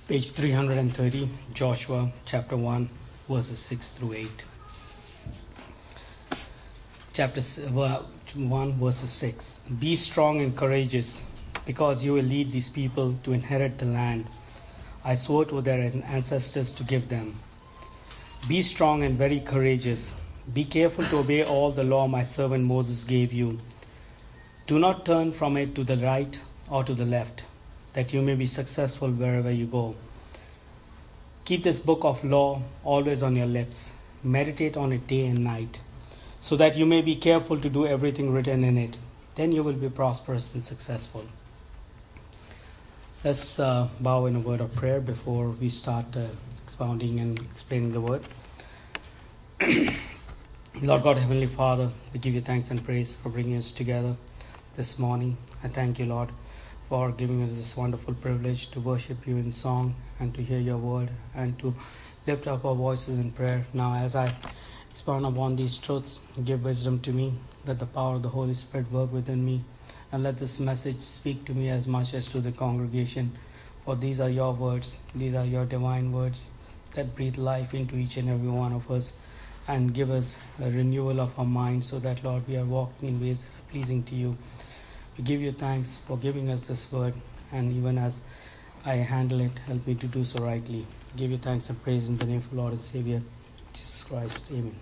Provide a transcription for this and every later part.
Page 330, Joshua chapter 1, verses 6 through 8. Chapter 1, verses 6. Be strong and courageous, because you will lead these people to inherit the land I swore to their ancestors to give them. Be strong and very courageous. Be careful to obey all the law my servant Moses gave you. Do not turn from it to the right or to the left, that you may be successful wherever you go. Keep this book of law always on your lips. Meditate on it day and night, so that you may be careful to do everything written in it. Then you will be prosperous and successful. Let's bow in a word of prayer before we start expounding and explaining the word. Lord God, Heavenly Father, we give you thanks and praise for bringing us together this morning. I thank you, Lord, for giving us this wonderful privilege to worship you in song and to hear your word and to lift up our voices in prayer. Now, as I expound upon these truths, give wisdom to me. Let the power of the Holy Spirit work within me, and let this message speak to me as much as to the congregation. For these are your words, these are your divine words that breathe life into each and every one of us and give us a renewal of our mind, so that, Lord, we are walking in ways that are pleasing to you. We give you thanks for giving us this word, and even as I handle it, help me to do so rightly. I give you thanks and praise in the name of the Lord and Savior, Jesus Christ. Amen.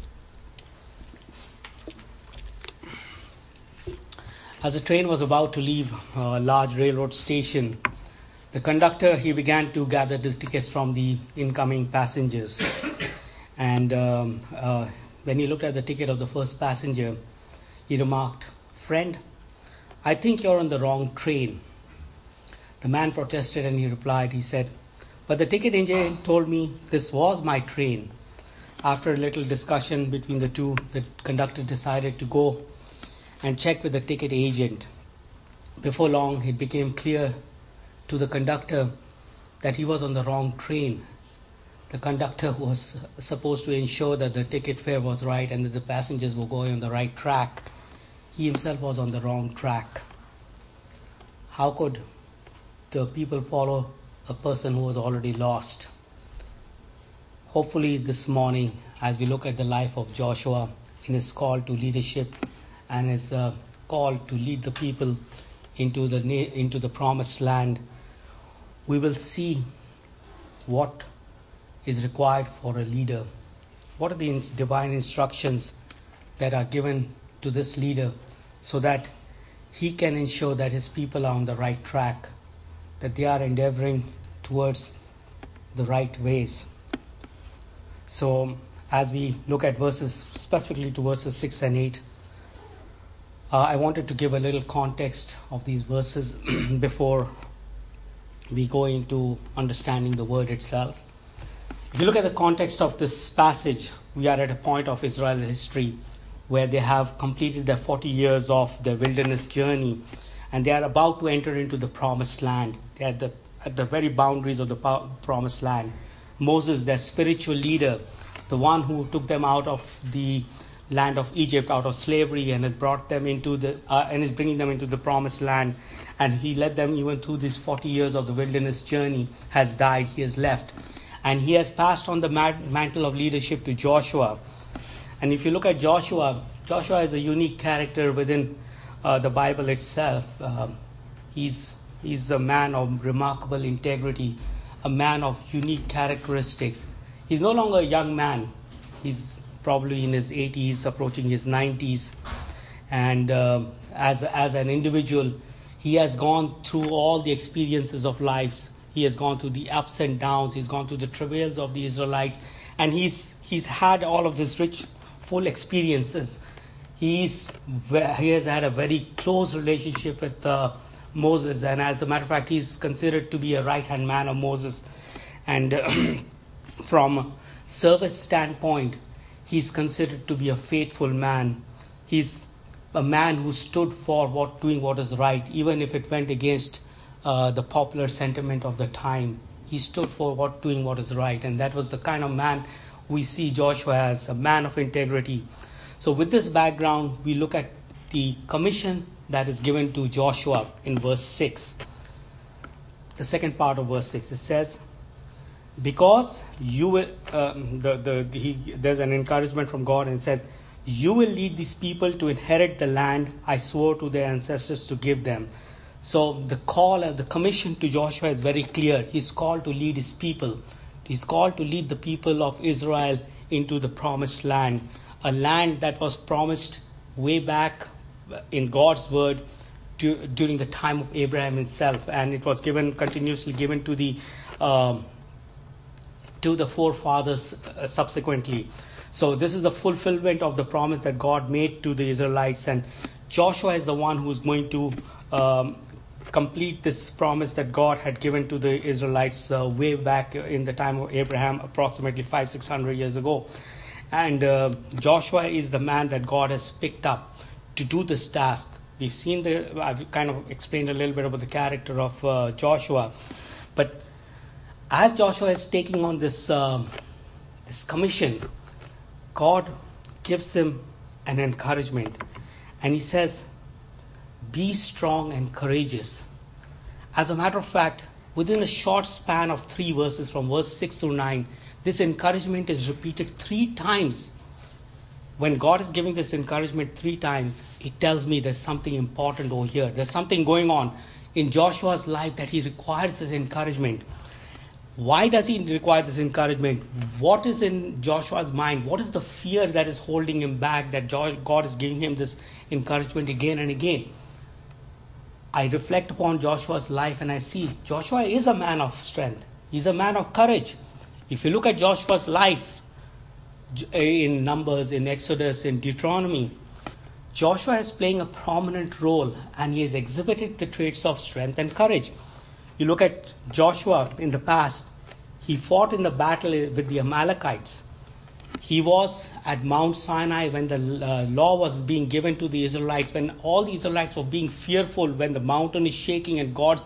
As the train was about to leave a large railroad station, the conductor, he began to gather the tickets from the incoming passengers. And when he looked at the ticket of the first passenger, he remarked, "Friend, I think you're on the wrong train." The man protested and he replied, he said, "But the ticket agent told me this was my train." After a little discussion between the two, the conductor decided to go and check with the ticket agent. Before long, it became clear to the conductor that he was on the wrong train. The conductor was supposed to ensure that the ticket fare was right and that the passengers were going on the right track. He himself was on the wrong track. How could the people follow a person who was already lost? Hopefully this morning, as we look at the life of Joshua in his call to leadership and his call to lead the people into the promised land, we will see what is required for a leader. What are the divine instructions that are given to this leader so that he can ensure that his people are on the right track, that they are endeavoring towards the right ways. So as we look at verses, specifically to verses 6 and 8, I wanted to give a little context of these verses before we go into understanding the word itself. If you look at the context of this passage, we are at a point of Israel's history where they have completed their 40 years of their wilderness journey, and they are about to enter into the promised land. They are at the very boundaries of the promised land. Moses, their spiritual leader, the one who took them out of the land of Egypt, out of slavery, and has brought them into and is bringing them into the promised land, and he led them even through these 40 years of the wilderness journey, has died. He has left, and he has passed on the mantle of leadership to Joshua. And if you look at Joshua is a unique character within the Bible itself. He's a man of remarkable integrity, a man of unique characteristics. He's no longer a young man. He's probably in his 80s, approaching his 90s. And as an individual, he has gone through all the experiences of life. He has gone through the ups and downs. He's gone through the travails of the Israelites. And he's had all of this rich, full experiences. He has had a very close relationship with Moses. And as a matter of fact, he's considered to be a right-hand man of Moses. And from service standpoint, he's considered to be a faithful man. He's a man who stood for doing what is right, even if it went against the popular sentiment of the time. He stood for doing what is right, and that was the kind of man we see Joshua as, a man of integrity. So with this background, we look at the commission that is given to Joshua in verse 6. the second part of verse 6. It says, because you will, there's an encouragement from God, and it says, you will lead these people to inherit the land I swore to their ancestors to give them. So the call and the commission to Joshua is very clear. He's called to lead his people. He's called to lead the people of Israel into the promised land, a land that was promised way back in God's word during the time of Abraham himself, and it was continuously given to the forefathers subsequently. So this is a fulfillment of the promise that God made to the Israelites, and Joshua is the one who is going to complete this promise that God had given to the Israelites way back in the time of Abraham, approximately 500-600 years ago. And Joshua is the man that God has picked up to do this task. We've seen I've kind of explained a little bit about the character of Joshua, but as Joshua is taking on this commission, God gives him an encouragement, and he says, be strong and courageous. As a matter of fact, within a short span of 3 verses, from verse 6 through 9, this encouragement is repeated 3 times. When God is giving this encouragement 3 times, it tells me there's something important over here. There's something going on in Joshua's life that he requires this encouragement. Why does he require this encouragement? What is in Joshua's mind? What is the fear that is holding him back, that God is giving him this encouragement again and again? I reflect upon Joshua's life and I see Joshua is a man of strength. He's a man of courage. If you look at Joshua's life in Numbers, in Exodus, in Deuteronomy, Joshua is playing a prominent role, and he has exhibited the traits of strength and courage. You look at Joshua in the past, he fought in the battle with the Amalekites. He was at Mount Sinai when the law was being given to the Israelites, when all the Israelites were being fearful, when the mountain is shaking and God's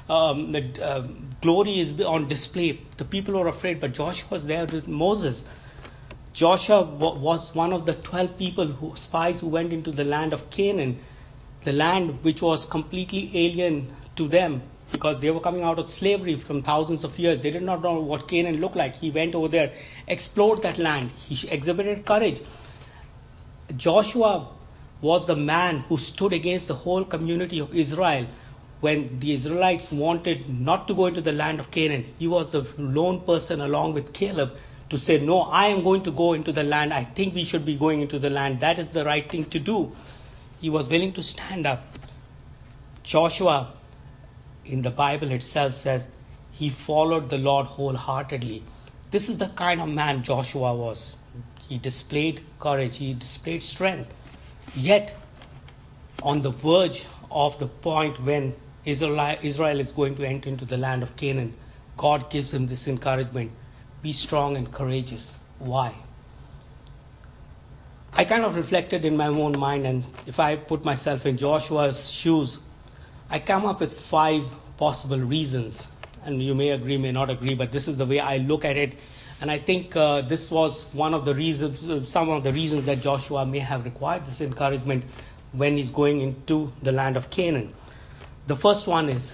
glory is on display. The people were afraid, but Joshua was there with Moses. Joshua was one of the 12 spies who went into the land of Canaan, the land which was completely alien to them, because they were coming out of slavery from thousands of years. They did not know what Canaan looked like. He went over there, explored that land. He exhibited courage. Joshua was the man who stood against the whole community of Israel when the Israelites wanted not to go into the land of Canaan. He was the lone person along with Caleb to say, no, I am going to go into the land. I think we should be going into the land. That is the right thing to do. He was willing to stand up. Joshua, in the Bible itself, says he followed the Lord wholeheartedly. This is the kind of man Joshua was. He displayed courage. He displayed strength. Yet, on the verge of the point when Israel is going to enter into the land of Canaan, God gives him this encouragement. Be strong and courageous. Why? I kind of reflected in my own mind, and if I put myself in Joshua's shoes, I come up with 5 possible reasons. And you may agree, may not agree, but this is the way I look at it. And I think this was one of the reasons, some of the reasons that Joshua may have required this encouragement when he's going into the land of Canaan. The first one is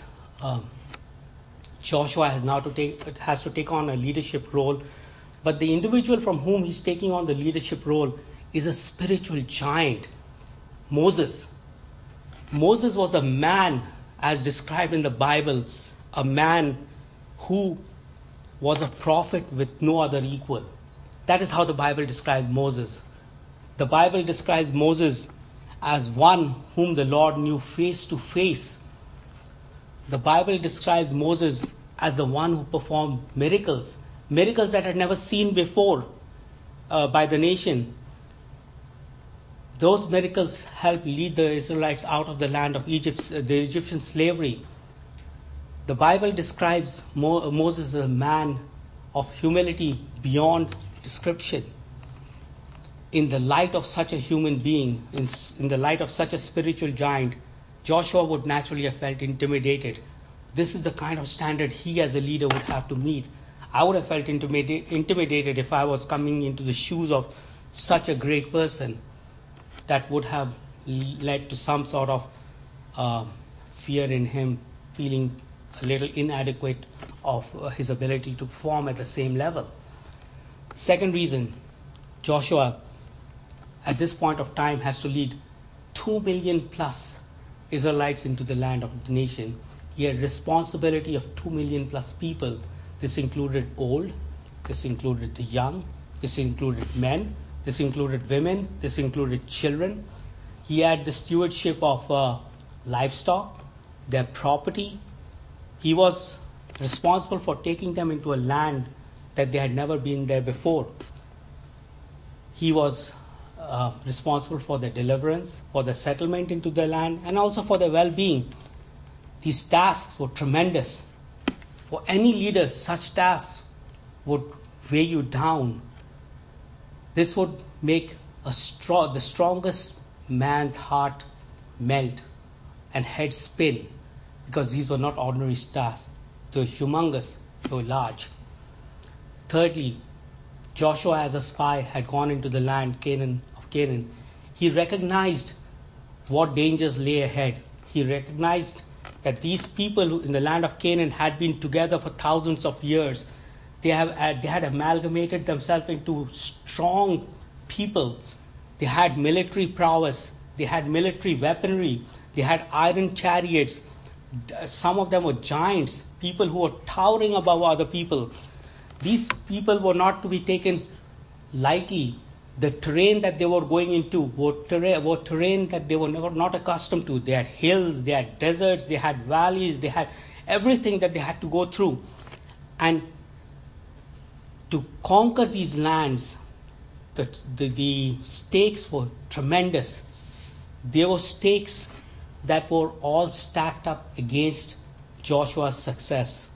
Joshua has to take on a leadership role, but the individual from whom he's taking on the leadership role is a spiritual giant, Moses. Moses was a man, as described in the Bible, a man who was a prophet with no other equal. That is how the Bible describes Moses. The Bible describes Moses as one whom the Lord knew face to face. The Bible describes Moses as the one who performed miracles that had never seen before by the nation. Those miracles helped lead the Israelites out of the land of Egypt, the Egyptian slavery. The Bible describes Moses as a man of humility beyond description. In the light of such a human being, in the light of such a spiritual giant, Joshua would naturally have felt intimidated. This is the kind of standard he as a leader would have to meet. I would have felt intimidated if I was coming into the shoes of such a great person. That would have led to some sort of fear in him, feeling a little inadequate of his ability to perform at the same level. Second reason, Joshua at this point of time has to lead 2 million plus Israelites into the land of the nation. He had responsibility of 2 million plus people. This included old, this included the young, this included men, this included women, this included children. He had the stewardship of livestock, their property. He was responsible for taking them into a land that they had never been there before. He was responsible for their deliverance, for the settlement into the land, and also for their well-being. These tasks were tremendous. For any leader, such tasks would weigh you down. This would make the strongest man's heart melt and head spin, because these were not ordinary tasks. They were humongous, they were large. Thirdly, Joshua as a spy had gone into the land of Canaan. He recognized what dangers lay ahead. He recognized that these people in the land of Canaan had been together for thousands of years. They had amalgamated themselves into strong people. They had military prowess. They had military weaponry. They had iron chariots. Some of them were giants, people who were towering above other people. These people were not to be taken lightly. The terrain that they were going into were terrain that they were not accustomed to. They had hills, they had deserts, they had valleys, they had everything that they had to go through. And to conquer these lands, the stakes were tremendous. There were stakes that were all stacked up against Joshua's success.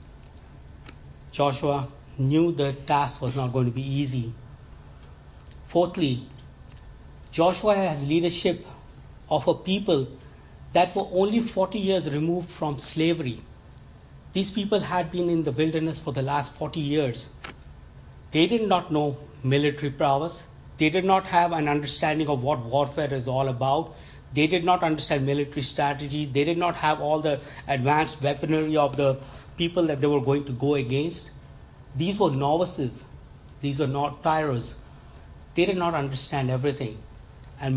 Joshua knew the task was not going to be easy. Fourthly, Joshua has leadership of a people that were only 40 years removed from slavery. These people had been in the wilderness for the last 40 years. They did not know military prowess. They did not have an understanding of what warfare is all about. They did not understand military strategy. They did not have all the advanced weaponry of the people that they were going to go against. These were novices. These were not tyros. They did not understand everything. And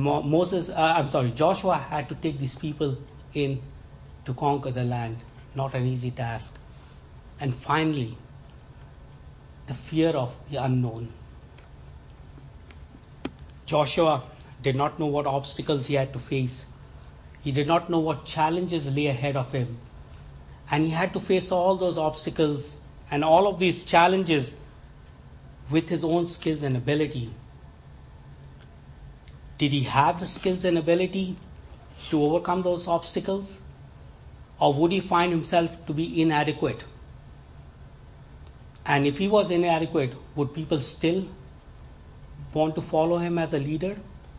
Joshua had to take these people in to conquer the land. Not an easy task. And finally, the fear of the unknown. Joshua did not know what obstacles he had to face. He did not know what challenges lay ahead of him. And he had to face all those obstacles and all of these challenges with his own skills and ability. Did he have the skills and ability to overcome those obstacles? Or would he find himself to be inadequate? And if he was inadequate, would people still want to follow him as a leader?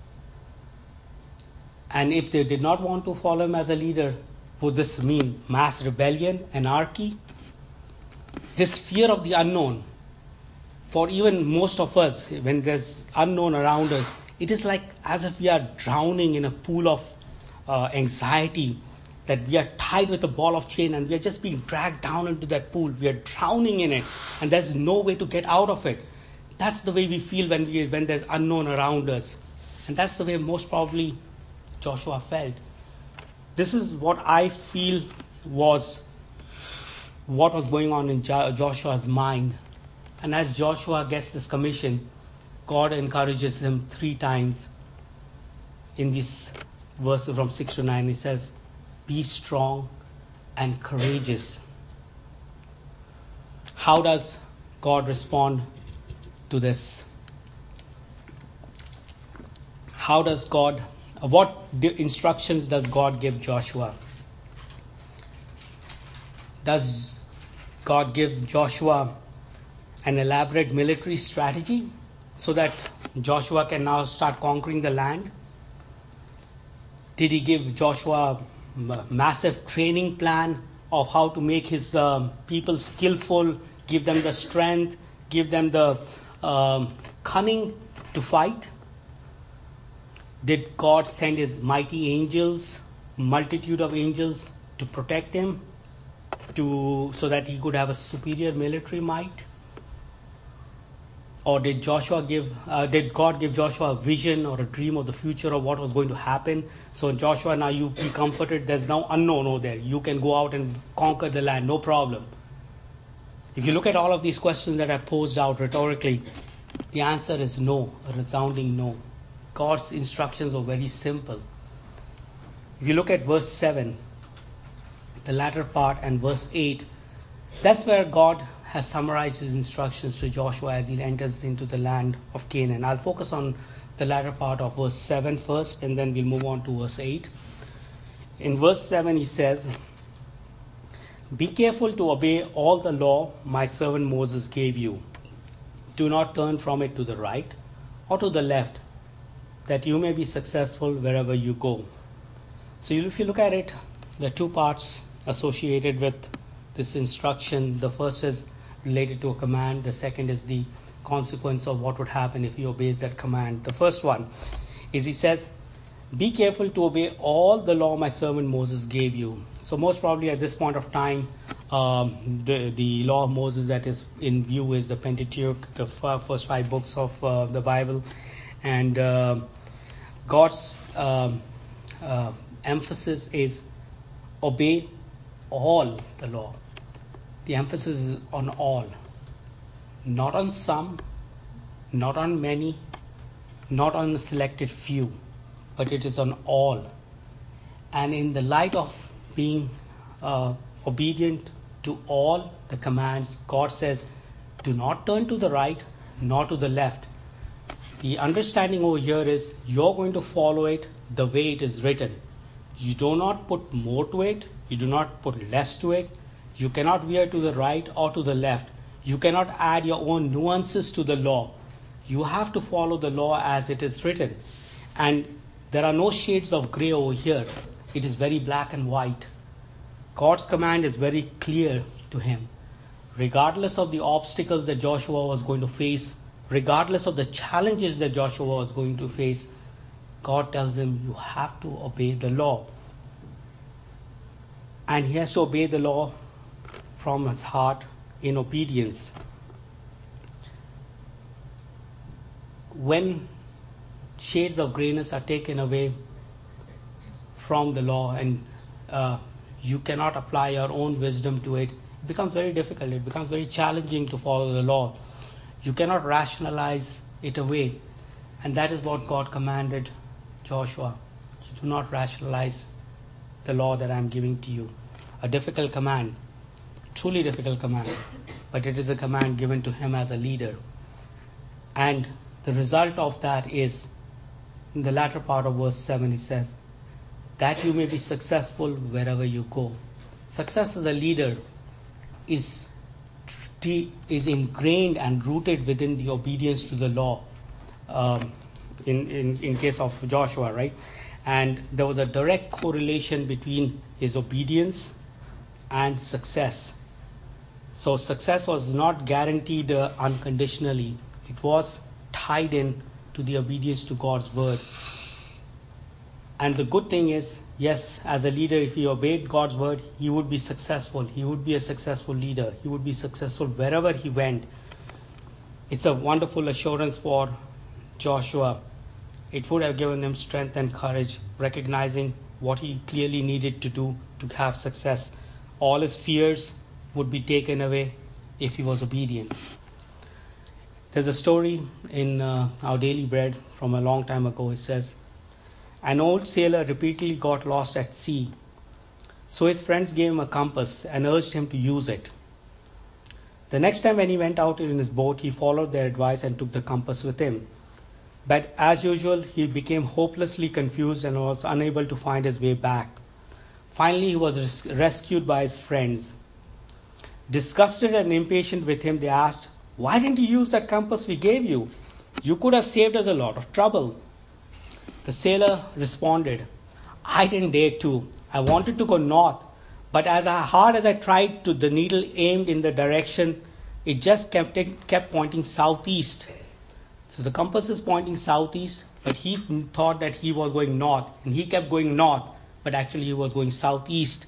And if they did not want to follow him as a leader, would this mean mass rebellion, anarchy? This fear of the unknown, for even most of us, when there's unknown around us, it is like as if we are drowning in a pool of anxiety, that we are tied with a ball of chain and we are just being dragged down into that pool. We are drowning in it and there's no way to get out of it. That's the way we feel when there's unknown around us. And that's the way most probably Joshua felt. This is what I feel was what was going on in Joshua's mind. And as Joshua gets this commission, God encourages him 3 times in this verse from 6 to 9. He says, be strong and courageous. How does God respond to this? What instructions does God give Joshua? Does God give Joshua an elaborate military strategy so that Joshua can now start conquering the land? Did he give Joshua a massive training plan of how to make his people skillful, give them the strength, give them the cunning to fight? Did God send his mighty angels, multitude of angels, to protect him? so that he could have a superior military might? Or did God give Joshua a vision or a dream of the future of what was going to happen? So Joshua, now you be comforted. There's no unknown over there. You can go out and conquer the land, no problem. If you look at all of these questions that I posed out rhetorically, the answer is no, a resounding no. God's instructions are very simple. If you look at verse 7, the latter part, and verse 8, that's where God has summarized his instructions to Joshua as he enters into the land of Canaan. I'll focus on the latter part of verse 7 first, and then we'll move on to verse 8. In verse 7 he says, "Be careful to obey all the law my servant Moses gave you. Do not turn from it to the right or to the left, that you may be successful wherever you go." So if you look at it, there are two parts associated with this instruction. The first is related to a command. The second is the consequence of what would happen if he obeys that command. The first one is, he says, "Be careful to obey all the law my servant Moses gave you." So most probably at this point of time, the law of Moses that is in view is the Pentateuch, the first 5 books of the Bible. And God's emphasis is obey all the law. The emphasis is on all, not on some, not on many, not on a selected few, but it is on all. And in the light of being obedient to all the commands, God says, do not turn to the right, nor to the left. The understanding over here is you're going to follow it the way it is written. You do not put more to it, you do not put less to it. You cannot veer to the right or to the left. You cannot add your own nuances to the law. You have to follow the law as it is written. And there are no shades of gray over here. It is very black and white. God's command is very clear to him. Regardless of the obstacles that Joshua was going to face, regardless of the challenges that Joshua was going to face, God tells him, you have to obey the law. And he has to obey the law from his heart in obedience. When shades of grayness are taken away from the law and you cannot apply your own wisdom to it, it becomes very difficult. It becomes very challenging to follow the law. You cannot rationalize it away. And that is what God commanded Joshua. You do not rationalize the law that I am giving to you. A difficult command. Truly difficult command, but it is a command given to him as a leader. And the result of that is, in the latter part of verse 7, he says, that you may be successful wherever you go. Success as a leader is ingrained and rooted within the obedience to the law, in case of Joshua, right? And there was a direct correlation between his obedience and success. So success was not guaranteed unconditionally. It was tied in to the obedience to God's word. And the good thing is, yes, as a leader, if he obeyed God's word, he would be successful. He would be a successful leader. He would be successful wherever he went. It's a wonderful assurance for Joshua. It would have given him strength and courage, recognizing what he clearly needed to do to have success. All his fears would be taken away if he was obedient. There's a story in Our Daily Bread from a long time ago. It says, an old sailor repeatedly got lost at sea. So his friends gave him a compass and urged him to use it. The next time when he went out in his boat, he followed their advice and took the compass with him. But as usual, he became hopelessly confused and was unable to find his way back. Finally, he was rescued by his friends. Disgusted and impatient with him, they asked, why didn't you use that compass we gave you? You could have saved us a lot of trouble. The sailor responded, I didn't dare to. I wanted to go north, but as hard as I tried to, the needle aimed in the direction, it just kept pointing southeast. So the compass is pointing southeast, but he thought that he was going north, and he kept going north, but actually he was going southeast.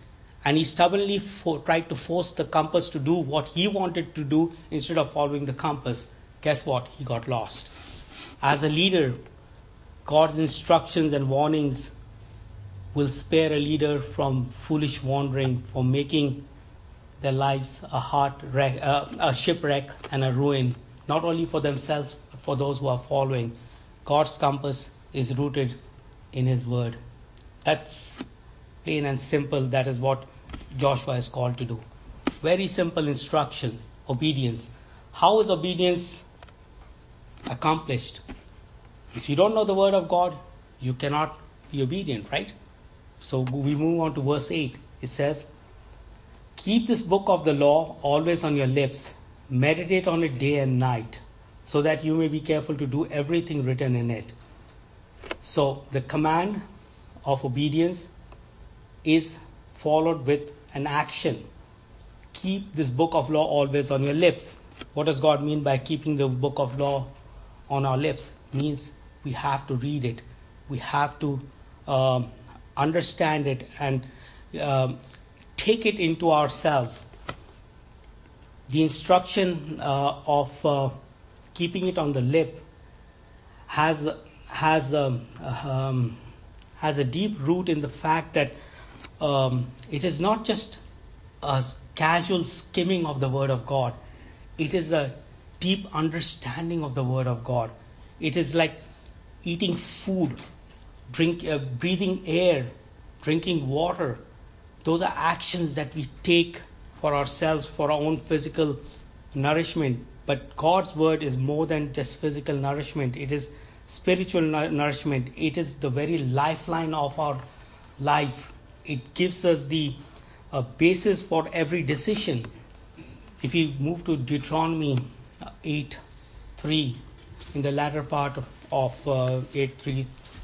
and he stubbornly tried to force the compass to do what he wanted to do instead of following the compass, guess what? He got lost. As a leader, God's instructions and warnings will spare a leader from foolish wandering, from making their lives a shipwreck and a ruin, not only for themselves, but for those who are following. God's compass is rooted in His Word. That's plain and simple. That is what Joshua is called to do. Very simple instructions, obedience. How is obedience accomplished? If you don't know the Word of God, you cannot be obedient, right? So we move on to verse 8. It says, keep this book of the law always on your lips. Meditate on it day and night, so that you may be careful to do everything written in it. So the command of obedience is followed with an action. Keep this book of law always on your lips. What does God mean by keeping the book of law on our lips? It means we have to read it. We have to understand it and take it into ourselves. The instruction of keeping it on the lip has a deep root in the fact that it is not just a casual skimming of the Word of God. It is a deep understanding of the Word of God. It is like eating food, breathing air, drinking water. Those are actions that we take for ourselves, for our own physical nourishment. But God's Word is more than just physical nourishment. It is spiritual nourishment. It is the very lifeline of our life. It gives us the basis for every decision. If we move to Deuteronomy 8:3, in the latter part of 8:3,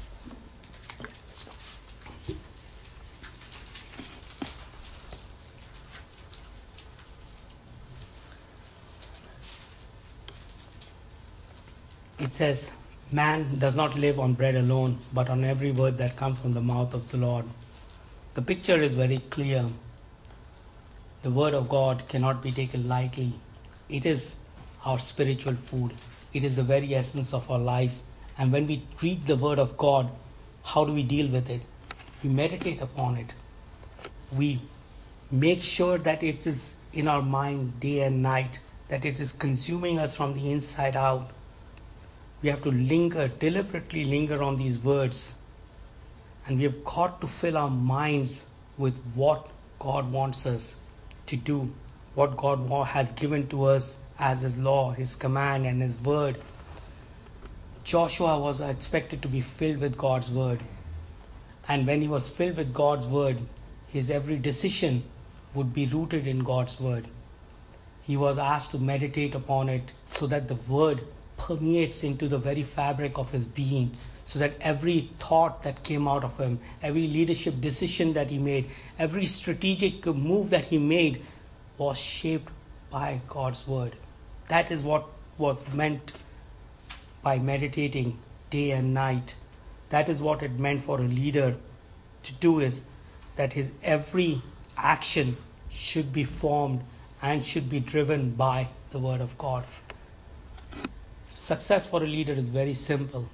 it says, man does not live on bread alone, but on every word that comes from the mouth of the Lord. The picture is very clear. The Word of God cannot be taken lightly. It is our spiritual food. It is the very essence of our life. And when we read the Word of God, how do we deal with it? We meditate upon it. We make sure that it is in our mind day and night, that it is consuming us from the inside out. We have to deliberately linger on these words. And we have got to fill our minds with what God wants us to do, what God has given to us as His law, His command, and His word. Joshua was expected to be filled with God's word. And when he was filled with God's word, his every decision would be rooted in God's word. He was asked to meditate upon it so that the word permeates into the very fabric of his being, so that every thought that came out of him, every leadership decision that he made, every strategic move that he made was shaped by God's word. That is what was meant by meditating day and night. That is what it meant for a leader to do, is that his every action should be formed and should be driven by the word of God. Success for a leader is very simple.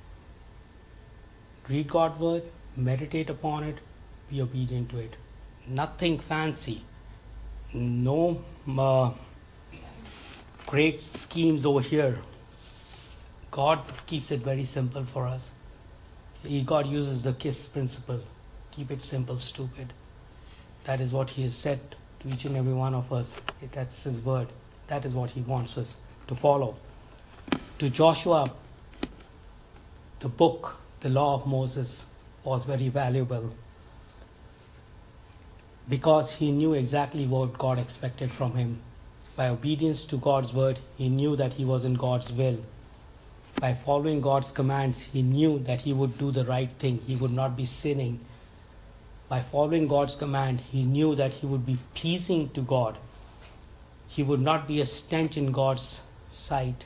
Read God's word, meditate upon it, be obedient to it. Nothing fancy. No great schemes over here. God keeps it very simple for us. God uses the KISS principle. Keep it simple, stupid. That is what He has said to each and every one of us. That's His word. That is what He wants us to follow. To Joshua, the book, the law of Moses, was very valuable because he knew exactly what God expected from him. By obedience to God's word, he knew that he was in God's will. By following God's commands, he knew that he would do the right thing. He would not be sinning. By following God's command, he knew that he would be pleasing to God. He would not be a stench in God's sight.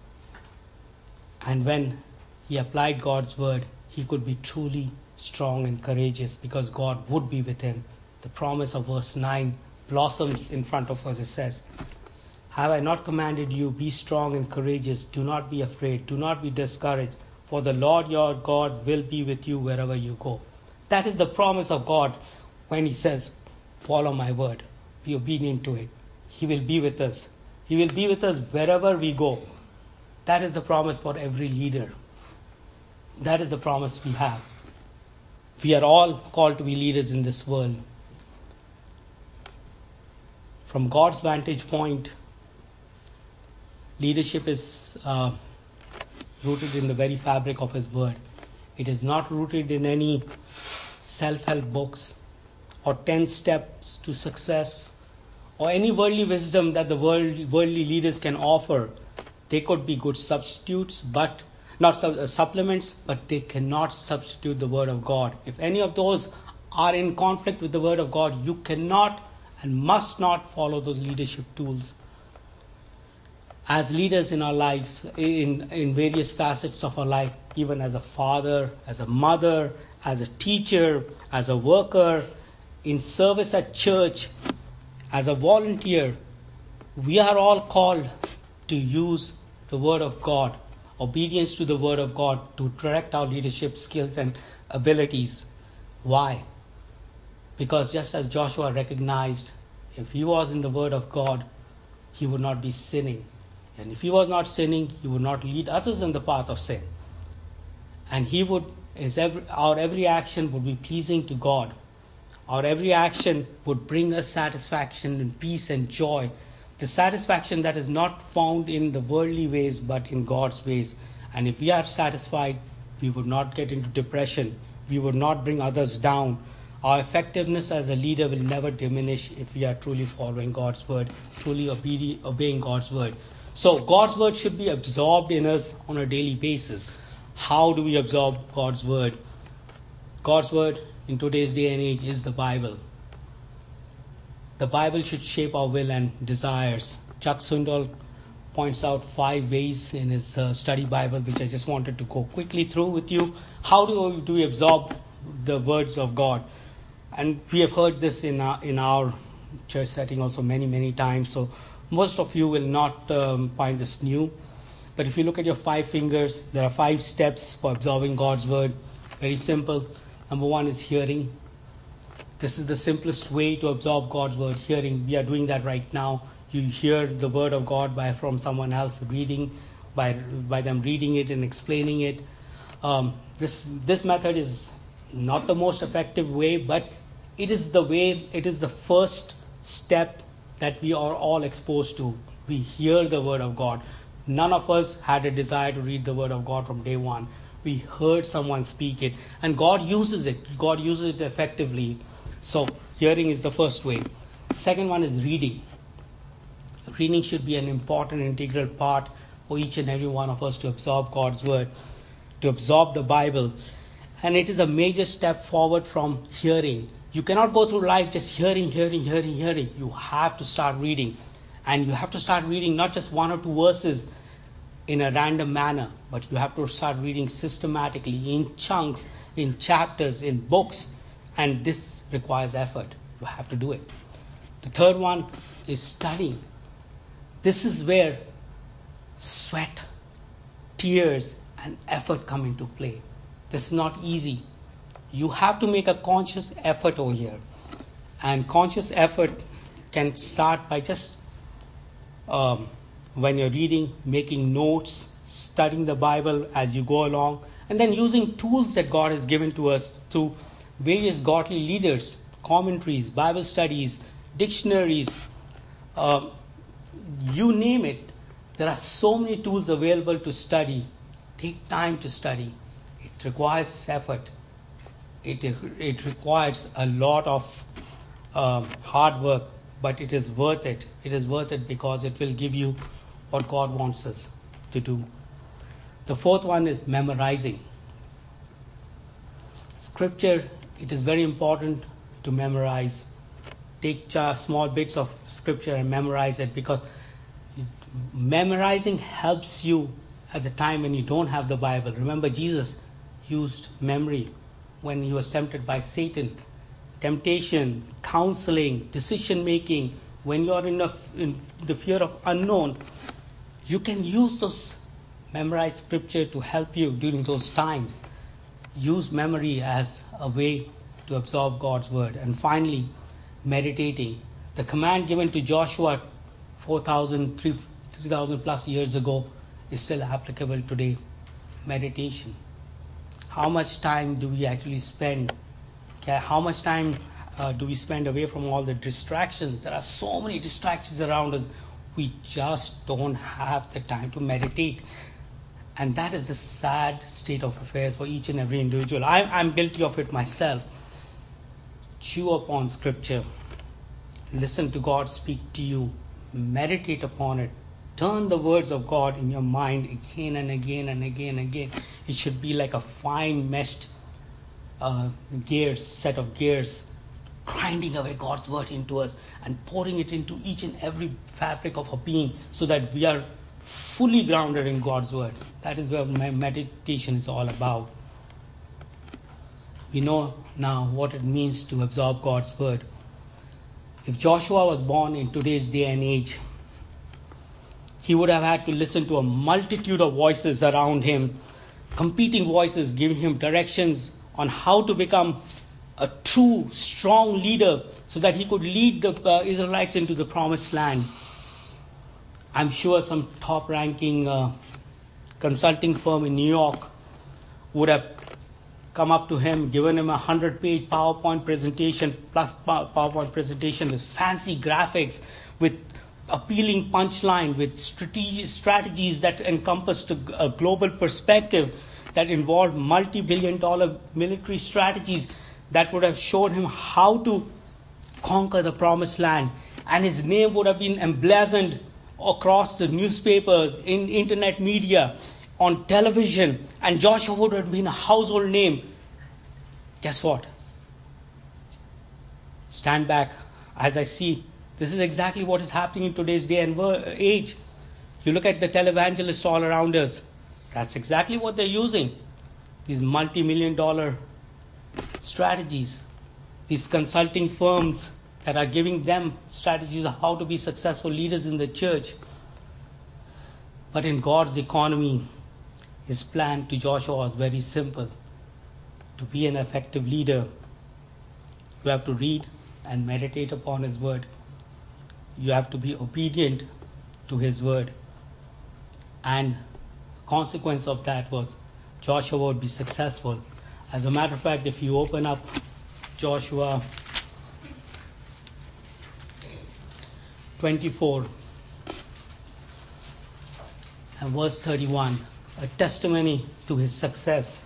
And when he applied God's word, he could be truly strong and courageous because God would be with him. The promise of verse 9 blossoms in front of us. It says, "Have I not commanded you, be strong and courageous, do not be afraid, do not be discouraged, for the Lord your God will be with you wherever you go." That is the promise of God when He says, follow my word, be obedient to it. He will be with us. He will be with us wherever we go. That is the promise for every leader. That is the promise we have. We are all called to be leaders in this world. From God's vantage point, leadership is rooted in the very fabric of His word. It is not rooted in any self-help books or 10 steps to success or any worldly wisdom that the worldly leaders can offer. They could be good substitutes, but not supplements, but they cannot substitute the word of God. If any of those are in conflict with the word of God, you cannot and must not follow those leadership tools. As leaders in our lives, in various facets of our life, even as a father, as a mother, as a teacher, as a worker, in service at church, as a volunteer, we are all called to use the word of God, obedience to the word of God, to direct our leadership skills and abilities. Why? Because just as Joshua recognized, if he was in the word of God, he would not be sinning. And if he was not sinning, he would not lead others in the path of sin. And our every action would be pleasing to God. Our every action would bring us satisfaction and peace and joy. The satisfaction that is not found in the worldly ways, but in God's ways. And if we are satisfied, we would not get into depression. We would not bring others down. Our effectiveness as a leader will never diminish if we are truly following God's word, truly obeying God's word. So God's word should be absorbed in us on a daily basis. How do we absorb God's word? God's word in today's day and age is the Bible. The Bible should shape our will and desires. Chuck Swindoll points out 5 ways in his study Bible, which I just wanted to go quickly through with you. How do we absorb the words of God? And we have heard this in our church setting also many times. So most of you will not find this new. But if you look at your 5 fingers, there are 5 steps for absorbing God's word. Very simple. Number 1 is hearing. This is the simplest way to absorb God's word, hearing. We are doing that right now. You hear the word of God from someone else reading, by them reading it and explaining it. This method is not the most effective way, but it is the first step that we are all exposed to. We hear the word of God. None of us had a desire to read the word of God from day one. We heard someone speak it, and God uses it. God uses it effectively. So hearing is the first way. Second one is reading. Reading should be an important integral part for each and every one of us to absorb God's word, to absorb the Bible. And it is a major step forward from hearing. You cannot go through life just hearing. You have to start reading. And you have to start reading not just 1 or 2 verses in a random manner, but you have to start reading systematically, in chunks, in chapters, in books. And this requires effort. You have to do it. The third one is studying. This is where sweat, tears, and effort come into play. This is not easy. You have to make a conscious effort over here. And conscious effort can start by just when you're reading, making notes, studying the Bible as you go along, and then using tools that God has given to us through various godly leaders, commentaries, Bible studies, dictionaries, you name it. There are so many tools available to study. Take time to study. It requires effort. It requires a lot of hard work, but it is worth it. It is worth it because it will give you what God wants us to do. The fourth one is memorizing. Scripture, it is very important to memorize. Take small bits of scripture and memorize it, because memorizing helps you at the time when you don't have the Bible. Remember, Jesus used memory when he was tempted by Satan. temptation, counseling, decision making, when you're in the fear of unknown, you can use those memorized scripture to help you during those times. Use memory as a way to absorb God's word. And finally, meditating. The command given to Joshua 3,000 plus years ago is still applicable today. Meditation. How much time do we actually spend? How much time do we spend away from all the distractions? There are so many distractions around us. We just don't have the time to meditate. And that is the sad state of affairs for each and every individual. I'm guilty of it myself. Chew upon scripture. Listen to God speak to you. Meditate upon it. Turn the words of God in your mind again and again and again and again. It should be like a fine meshed set of gears, grinding away God's word into us and pouring it into each and every fabric of our being so that we are fully grounded in God's word. That is where my meditation is all about. We know now what it means to absorb God's word. If Joshua was born in today's day and age, he would have had to listen to a multitude of voices around him, competing voices giving him directions on how to become a true, strong leader so that he could lead the Israelites into the promised land. I'm sure some top-ranking consulting firm in New York would have come up to him, given him a 100-page PowerPoint presentation, plus PowerPoint presentation with fancy graphics, with appealing punchline, with strategies that encompassed a global perspective, that involved multi-billion-dollar military strategies that would have shown him how to conquer the promised land. And his name would have been emblazoned across the newspapers, in internet media, on television, and Joshua would have been a household name. Guess what? Stand back as I see. This is exactly what is happening in today's day and age. You look at the televangelists all around us. That's exactly what they're using. These multi-million-dollar strategies. These consulting firms that are giving them strategies of how to be successful leaders in the church. But in God's economy, his plan to Joshua was very simple. To be an effective leader, you have to read and meditate upon his word. You have to be obedient to his word. And the consequence of that was Joshua would be successful. As a matter of fact, if you open up Joshua 24 and verse 31, a testimony to his success.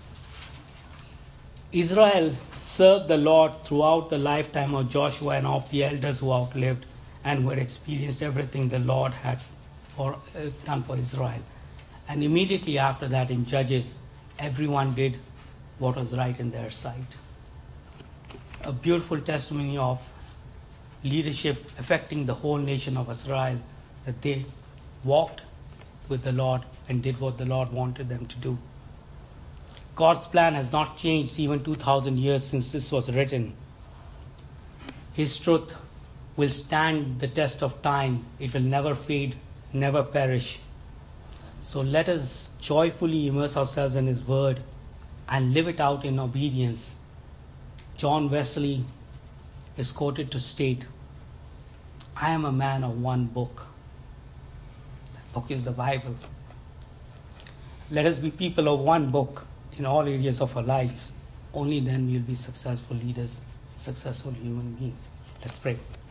Israel served the Lord throughout the lifetime of Joshua and of the elders who outlived and who had experienced everything the Lord had done for Israel. And immediately after that in Judges, everyone did what was right in their sight. A beautiful testimony of leadership affecting the whole nation of Israel, that they walked with the Lord and did what the Lord wanted them to do. God's plan has not changed even 2,000 years since this was written. His truth will stand the test of time. It will never fade, never perish. So let us joyfully immerse ourselves in his word and live it out in obedience. John Wesley is quoted to state, "I am a man of one book." That book is the Bible. Let us be people of one book in all areas of our life. Only then we will be successful leaders, successful human beings. Let's pray.